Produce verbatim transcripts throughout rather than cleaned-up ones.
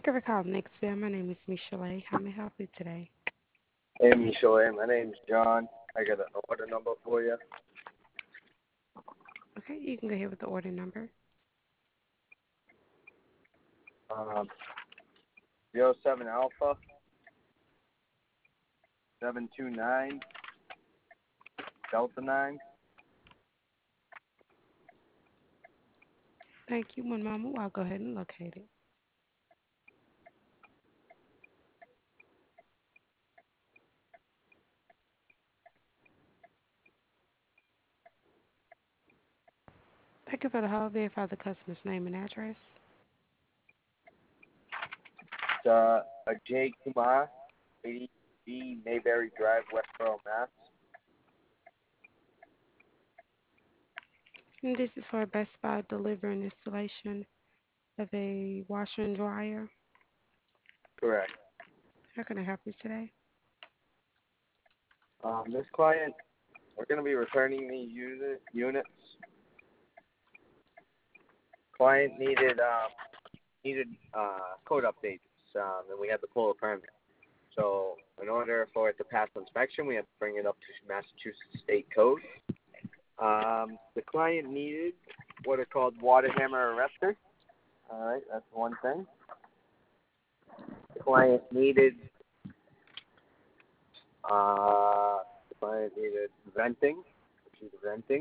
Thank you for calling Nextville. My name is Michelle. How may I help you today? Hey, Michelle. Hey, my name's John. I got an order number for you. Okay, you can go ahead with the order number. Um, zero seven Alpha seven two nine Delta nine. Thank you. One moment. I'll go ahead and locate it. Thank you for the hold. Verify the customer's name and address. It's uh, a J Kumar, eighty B Mayberry Drive, Westboro, Mass. And this is for Best Buy delivery and installation of a washer and dryer. Correct. How can I help you today? Um, this client, we're going to be returning these unit, units. Client needed um, needed uh, code updates, um, and we had to pull a permit. So in order for it to pass inspection, we had to bring it up to Massachusetts State Code. Um, the client needed what are called water hammer arrestor. All right, that's one thing. The client needed uh, the client needed venting, which is venting.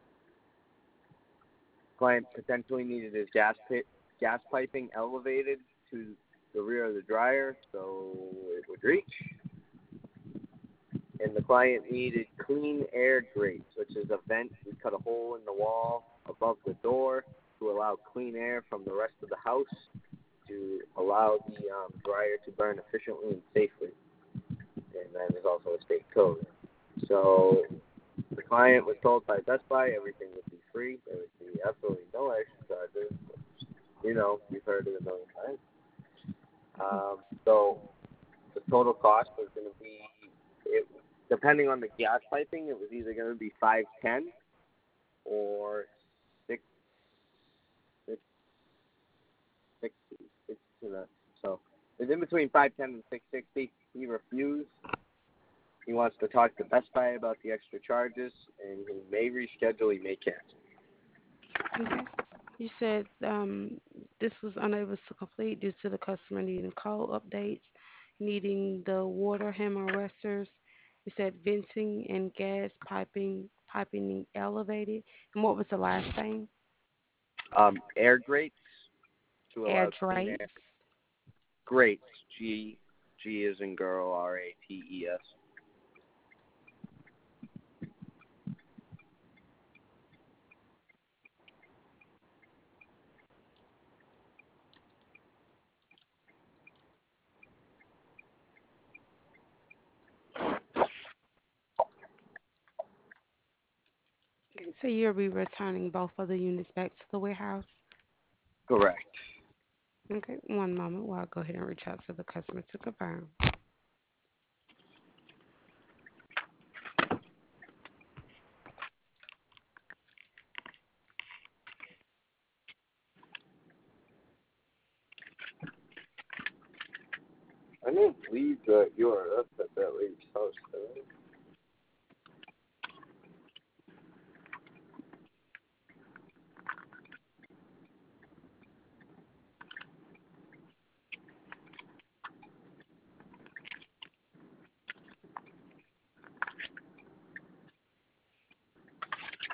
Client potentially needed his gas pi- gas piping elevated to the rear of the dryer so it would reach. And the client needed clean air grates, which is a vent. We cut a hole in the wall above the door to allow clean air from the rest of the house to allow the um, dryer to burn efficiently and safely. And that is also a state code. So the client was told by Best Buy everything would be free. There would be absolutely no extra charges. You know, you've heard it a million times. Um, so the total cost was going to be, it, depending on the gas piping, it was either going to be five ten or six six six six to that. So it's in between five ten and six sixty. He refused. He wants to talk to Best Buy about the extra charges, and he may reschedule. He may cancel. Okay. You said um, this was unable to complete due to the customer needing code updates, needing the water hammer arresters. You said venting and gas piping piping elevated. And what was the last thing? Um, air grates to Air allow clean drates. air. Grates. G G is in girl. R A T E S. So you'll be returning both of the units back to the warehouse? Correct. Okay, one moment while I go ahead and reach out to the customer to confirm. I didn't leave the U R L at that lady's house, did I?